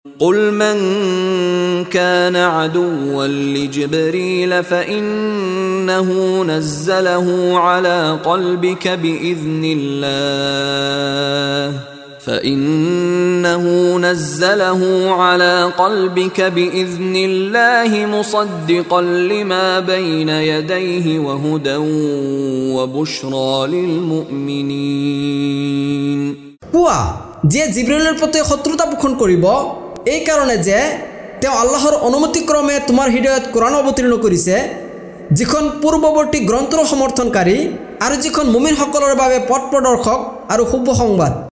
قل من كان عدوا لجبريل فإنه نزله على قلبك بإذن الله مصدقا لما بين يديه وهدى وبشرى للمؤمنين কুয়া যে জিবরাইলের প্রতি শত্রুতা পোষণ কৰিব এই কারণে যে তেওঁ আল্লাহর অনুমতিক্রমে তোমার হৃদয়ত কোরআন অবতীর্ণ করিছে, যিখন পূর্ববর্তী গ্রন্থর সমর্থনকারী আর যিখন মুমিন সকলের বাবে পথ প্রদর্শক আর শুভ সংবাদ।